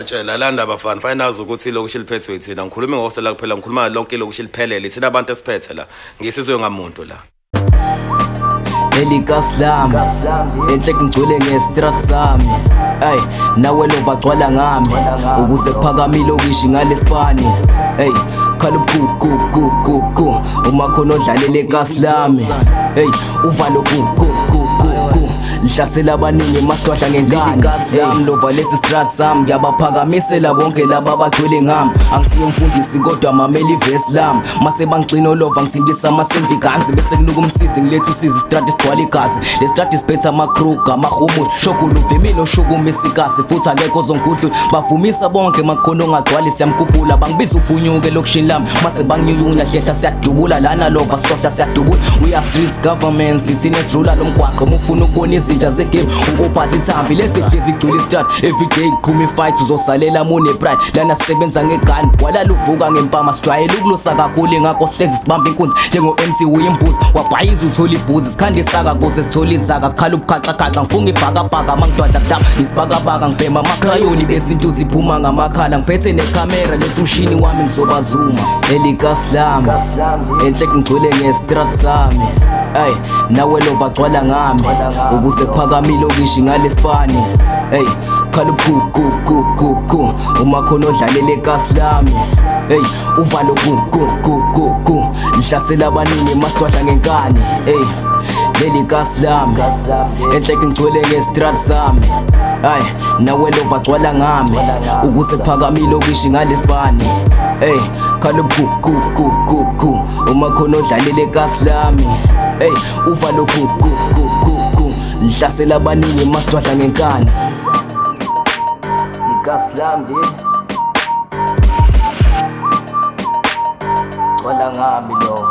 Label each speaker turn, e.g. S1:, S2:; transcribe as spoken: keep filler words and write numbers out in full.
S1: manje la landa bafana fanele nazi ukuthi lokho shiliphethwe thina ngikhuluma ngosela kuphela ngikhuluma lonke lokho shiliphelele thina abantu esiphethe la ngisizwe ngamuntu la
S2: Elikaslam enhle ngigcwele ngestrut sami hey nawe lo bagcwala ngami ukuze kuphakamile okishi ngalesipani hey khalu ku ku ku ku ku umakhono odlalele kaslami hey uvalo ku ku ku ku lihlasela abaningi masixoxa ngenkani hey lova lesi strat sami ngiyabaphakamisela bonke laba abagcwele ngami angisiyo umfundisi kodwa mameli verse lami mase bangixino lova ngisimbisa amasembi ganzi bese kunuka umsizi ngilethe usizi strat isigcwala igazi le strat isiphetha amakruga amahumu shokulu vimilo shukuma isikasi futhi akekho zonkudlu bavumisa bonke makhono ongagcwali siyamkhuphula bangibiza ubhunyuke lokushini lami mase banginyunya hlehla siyadubula lana lova sihlahla siyadubula we are streets government sithina esirula lomgwaqo mufuna ukubona izinja zegame ukuphatha ithambi lesihlezi igcwele istrat everyday iqhuma ifight uzosalela mune pride lana sisebenza ngegani walala uvuka ngempama strayela ukulusa kakhulu ngakho sihlezi sibamba inkunzi njengo M C uyimbuzi wabhayiza uthola ibhuzi sikhanda isaka kuze sithola izaka khala ubukhaxa khaxa ngifunga ibhakabhaka mangidwadla dam isibhakabhaka ngibhema amakrayoni besintuthi iphuma ngamakhala ngiphethe necamera lethi umshini wami ngizobazuma elikaslam enhle ngigcwele ngestrat sami hey nawe lo bagcwala ngami ukuze kuphakamile okishi ngalesipani hey khalu ku ku ku ku ku umakhono odlalele kaslami hey uvalo ku ku ku ku ku lihlasela abaningi masixoxa ngenkani hey leli kaslami enhle ngigcwele ngestrat sami hey nawe lo bagcwala ngami ukuze kuphakamile okishi ngalesipani hey khalu ku ku ku ku ku umakhono odlalele kaslami hey uvalo ku ku ku ku ku lihlasela abaningi masixoxa ngenkani ikaslam dude wala ngami lo